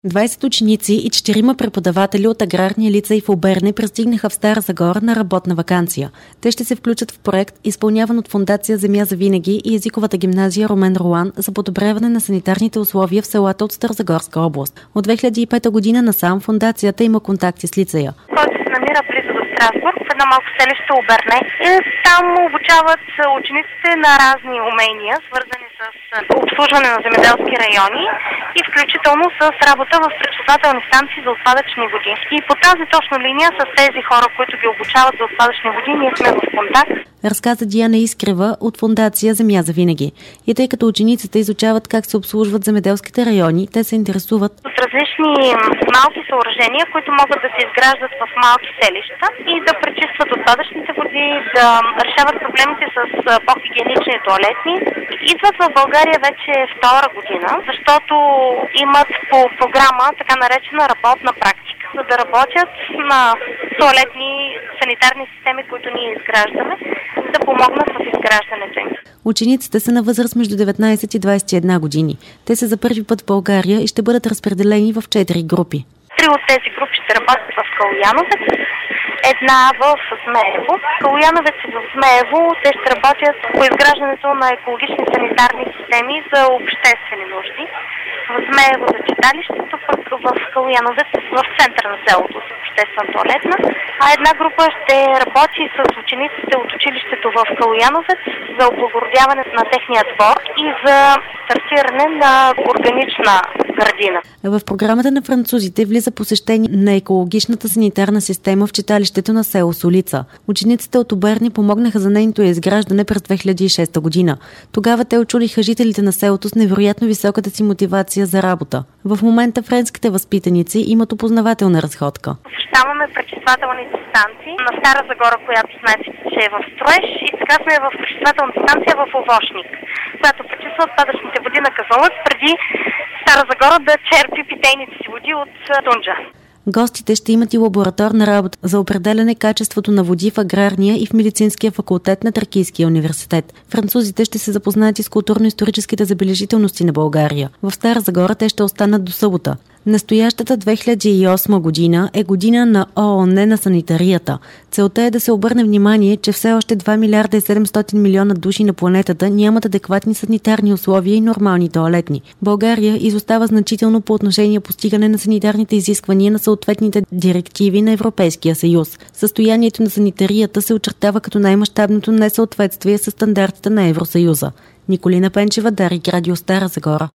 20 ученици и 4 преподаватели от аграрния лицей в Оберне пристигнаха в Стара Загора на работна ваканция. Те ще се включат в проект, изпълняван от Фондация Земя за винаги и езиковата гимназия Румен Ролан за подобряване на санитарните условия в селата от Старозагорска област. От 2005 година насам фондацията има контакти с лицея. Който се намира близо до Страсбург, в едно малко селище Оберне. Там обучават учениците на разни умения, свързани с обслужване на земеделски райони и включително с работа в пречиствателни станции за отпадъчни води. И по тази точно линия с тези хора, които ги обучават за отпадъчни води, ние сме в контакт. Разказа Диана Искрева от Фондация Земя за винаги. И тъй като учениците изучават как се обслужват земеделските райони, те се интересуват от различни малки съоръжения, които могат да се изграждат в малки селища и да пречистват отпадъчните води, да решават проблемите с по-хигиенични туалетни. Идват в България вече втора година, защото имат по програма така наречена работна практика, за да работят на туалетни санитарни системи, които ние изграждаме, да помогнат в изграждането им. Учениците са на възраст между 19 и 21 години. Те са за първи път в България и ще бъдат разпределени в 4 групи. 3 от тези групи ще работят в Калояновец, една в Змеево. Калояновец и в Змеево те ще работят по изграждането на екологични санитарни системи за обществени нужди. В Змеево за читалището, пък в Калояновец в центъра на селото с обществена туалетна. А една група ще работи с учениците от училището в Калояновец за облагородяване на техния двор и за стартиране на органична градина. В програмата на французите влиза посещение на екологичната санитарна система в читалището на село Солица. Учениците от Оберне помогнаха за нейното изграждане през 2006 година. Тогава те очудиха жителите на селото с невероятно високата си мотивация за работа. В момента френските възпитаници имат опознавателна разходка. Посещаваме пречиствателните станции на Стара Загора, която знаете, че е в строеж, и сега сме в пречиствателната станция в Овошник, която пречиства отпадъчните води на Казанлък, преди Стара Загора да черпи питейните си води от Тунджа. Гостите ще имат и лабораторна работа за определяне качеството на води в аграрния и в медицинския факултет на Тракийския университет. Французите ще се запознаят и с културно-историческите забележителности на България. В Стара Загора те ще останат до събота. Настоящата 2008 година е година на ООН на санитарията. Целта е да се обърне внимание, че все още 2 милиарда и 700 милиона души на планетата нямат адекватни санитарни условия и нормални тоалетни. България изостава значително по отношение постигане на санитарните изисквания на съответните директиви на Европейския съюз. Състоянието на санитарията се очертава като най-мащабното несъответствие с стандартите на Евросъюза. Николина Пенчева, Дарик Радио, Стара Загора.